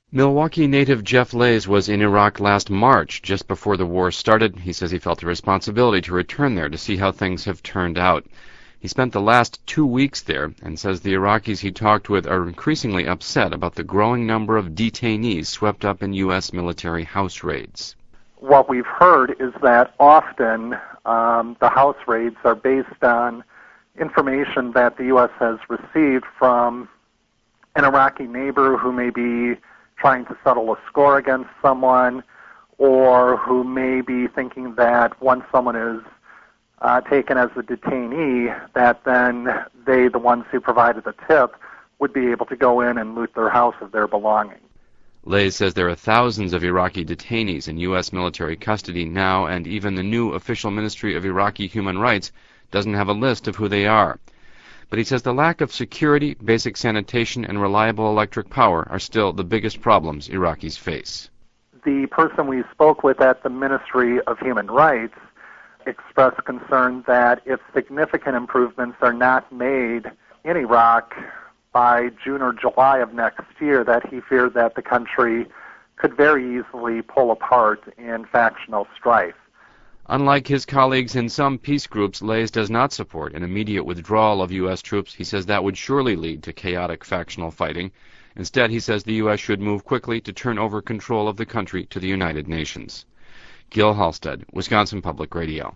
Milwaukee native Jeff Lays was in Iraq last March, just before the war started. He says he felt a responsibility to return there to see how things have turned out. He spent the last 2 weeks there and says the Iraqis he talked with are increasingly upset about the growing number of detainees swept up in U.S. military house raids. What we've heard is that often the house raids are based on information that the U.S. has received from an Iraqi neighbor who may be trying to settle a score against someone, or who may be thinking that once someone is taken as a detainee, that then they, the ones who provided the tip, would be able to go in and loot their house of their belongings. Lays says there are thousands of Iraqi detainees in U.S. military custody now, and even the new official Ministry of Iraqi Human Rights doesn't have a list of who they are. But he says the lack of security, basic sanitation, and reliable electric power are still the biggest problems Iraqis face. The person we spoke with at the Ministry of Human Rights expressed concern that if significant improvements are not made in Iraq by June or July of next year, that he feared that the country could very easily pull apart in factional strife. Unlike his colleagues in some peace groups, Lays does not support an immediate withdrawal of U.S. troops. He says that would surely lead to chaotic factional fighting. Instead, he says the U.S. should move quickly to turn over control of the country to the United Nations. Gil Halstead, Wisconsin Public Radio.